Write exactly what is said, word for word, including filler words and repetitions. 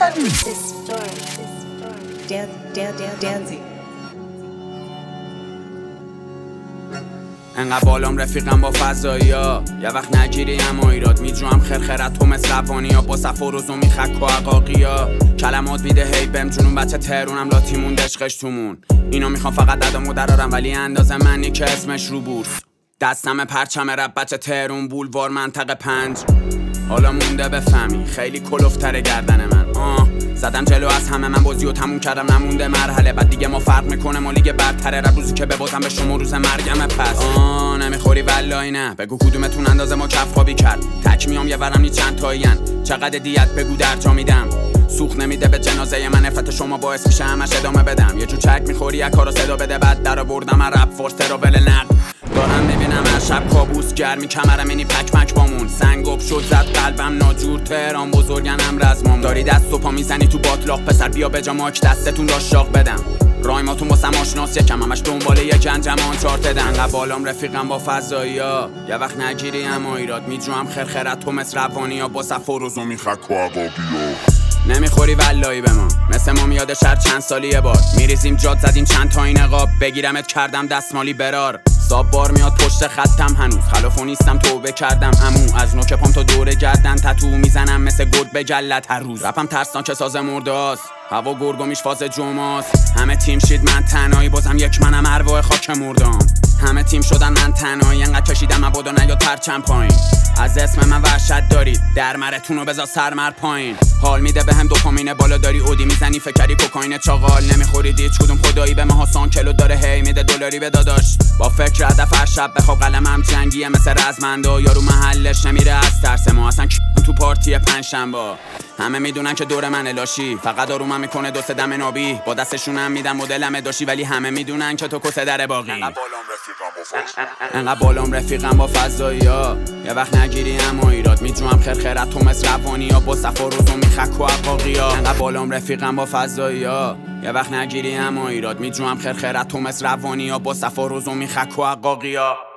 انقدر بالام رفیقم با فضایا یه وقت نگیری اما ایراد میجوام خرخرت تو مثل افغانیا با صف و روزو میخک و عقاقیا کلمات بیده هی بهم جنون بچه تهرونم لاتی موند عشقش تومون اینا میخوام فقط دادمو درارم ولی اندازه منی که اسمش رو بورس دستم پرچم رب بچه تهرون بولوار منطقه پنج حالا مونده بفهمی خیلی کلوفتره گردن من آه زدم جلو از همه من بازیو تموم کردم نمونده مرحله بعد دیگه ما فرق میکنه ما لیگ برتره رب روزی که ببازم به شما روز مرگمه پس آه نمیخوری والله نه بگو کدومتون اندازه ما کف خوابی کرد تک میام یه ورم نی چند تایین چقدر دیت بگو در جا میدم سوخ نمیده به جنازه من نفرت شما باعث میشه همش ادامه بدم یه جو چک میخوری یک کارو صدا بده بعد در آوردم رپ فورس تراول نقد دارم میبینم هر شب کابوس گرمی کمرم اینی پک پک بامون سنگوب شد زد قلبم ناجور تهران بزرگنم رزمام داری دست و پا میزنی تو باطلاق پسر بیا به جاماک دستتون را شاق بدم رایماتون واسم آشناس یکم همش دنباله یه جنجم آنچارت انقدر بالام رفیقم با فضایا یه وقت نگیری اما ایراد میجوام خرخرت تو مثل روانیا با صف و روزو میخک و عقاقیا نمیخوری والایی به ما مثل ما میاد شهر چند سالی یه بار میریزیم جاد زدیم چند تا این نقاب بگیرمت کردم دستمالی برار ساب بار میاد پشت خطم هنوز خلافو نیستم توبه کردم امو از نوک پام تا دور گردن تتو میزنم مثل گرد به جلت هر روز رپم ترسناک ساز مرداست هوا گرگومیش فاز جمعاست همه تیم شید من تنهایی بازم یک منم ارواح خاک مردام همه تیم شدن من تنهایی انقدر کشیدم مبادا نیاد پرچم پایین از اسم من وحشت دارید در مرتونو بذار سرمر پایین حال میده بهم دوپامین بالا داری اودی میزنی فکری کوکائین چاغال نمیخورید هیچ کدوم خدایی به ما سان کلو داره هی میده دلاری به داداش با فکر هدف هر شب بخواب قلمم جنگیه مثل رزمندا یارو محلش نمیره از ترس ما اصلا تو پارتی پنجشنبه همه میدونن که دور من لاشی فقط آرومم میکنه دو سه دم نابی با دستشونم میدم مدلم داشی ولی همه میدونن که تو کسه در باقی انقدر بالام رفیقم با فضایا یه وقت نگیری اما ایراد میجوام خرخرت تو مثل روانیا با صف و روزو میخک و عقاقیا انقدر بالام رفیقم با فضایا یه وقت نگیری اما ایراد میجوام خرخرت تو مثل روانیا با صف و روزو میخک و عقاقیا